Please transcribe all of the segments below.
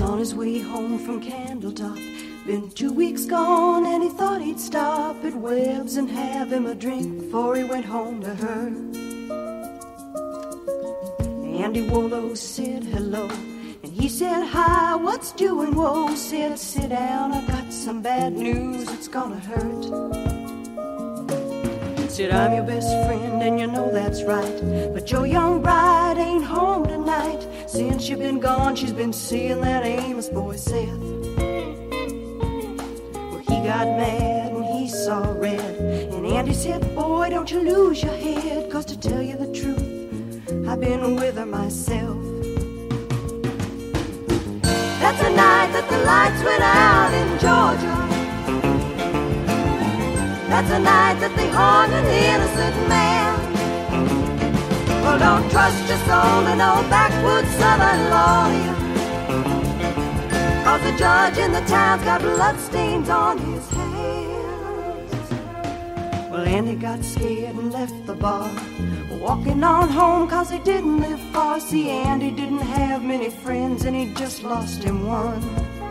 on his way home from Candletop. Been 2 weeks gone and he thought he'd stop at Webb's and have him a drink before he went home to her. Andy Wollo said hello, and he said hi, what's doing? Whoa, said sit down, I got some bad news, it's gonna hurt. Said I'm your best friend and you know that's right, but your young bride ain't home tonight. Since you've been gone she's been seeing that Amos boy Seth. Well, he got mad and he saw red, and Andy said, boy, don't you lose your head, 'cause to tell you the truth, I've been with her myself. That's the night that the lights went out in Georgia. That's the night that they hung an innocent man. Well, don't trust your soul to no backwoods southern lawyer, 'cause the judge in the town's got bloodstains on his hands. Well, Andy got scared and left the bar, walking on home 'cause he didn't live far. See, Andy didn't have many friends and he just lost him one.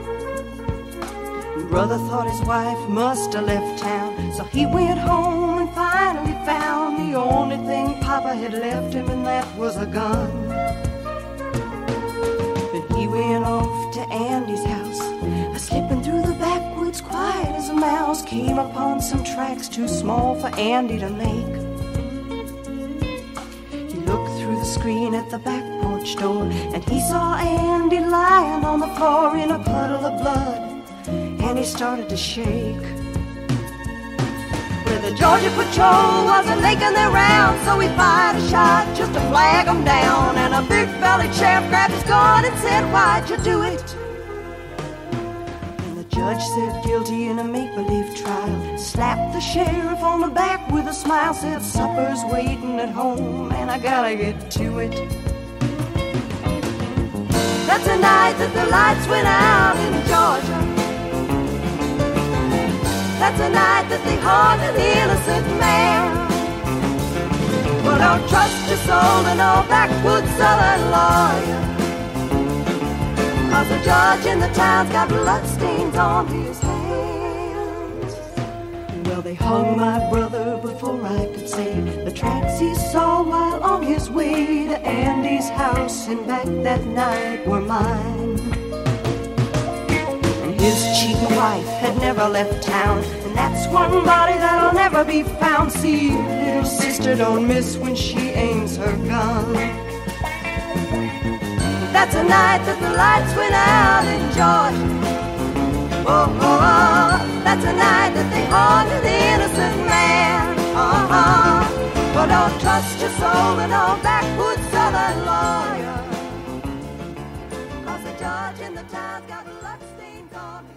Brother thought his wife must have left town, so he went home and finally found the only thing Papa had left him, and that was a gun. Then he went off to Andy's house, slipping through the backwoods quiet as a mouse. Came upon some tracks too small for Andy to make. He looked through the screen at the back porch door, and he saw Andy lying on the floor in a puddle of blood, and he started to shake. Well, the Georgia patrol wasn't making their round, so he fired a shot just to flag them down. And a big-bellied sheriff grabbed his gun and said, why'd you do it? And the judge said guilty in a make-believe trial, slapped the sheriff on the back with a smile, said supper's waiting at home and I gotta get to it. That's the night that the lights went out in Georgia. That's the night that they hung an innocent man. Well, don't trust your soul to no backwoods southern lawyer, 'cause the judge in the town's got bloodstains on his hands. Well, they hung my brother before I could say the tracks he saw while on his way to Andy's house and back that night were mine. His cheating wife had never left town, and that's one body that'll never be found. See, little sister don't miss when she aims her gun. That's the night that the lights went out in Georgia. Oh, oh, oh. That's the night that they hung an innocent man. Well, don't trust your soul to no backwoods southern lawyer, 'cause the judge in the town's got bloodstains on him.